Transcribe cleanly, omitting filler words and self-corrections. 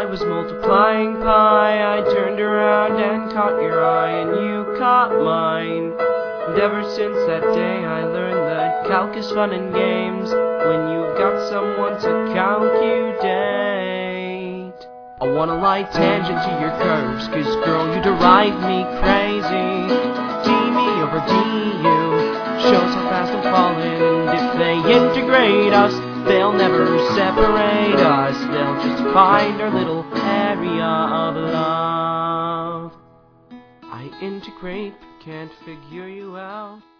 was multiplying pi, I turned around and caught your eye, and you caught mine. And ever since that day I learned that calc is fun and games when you've got someone to calculate. I want a light tangent to your curves, 'cause girl, you drive me crazy. D me over du shows how fast I'm falling, and if they integrate us, they'll never separate us. They'll just find our little area of love. I integrate, but can't figure you out.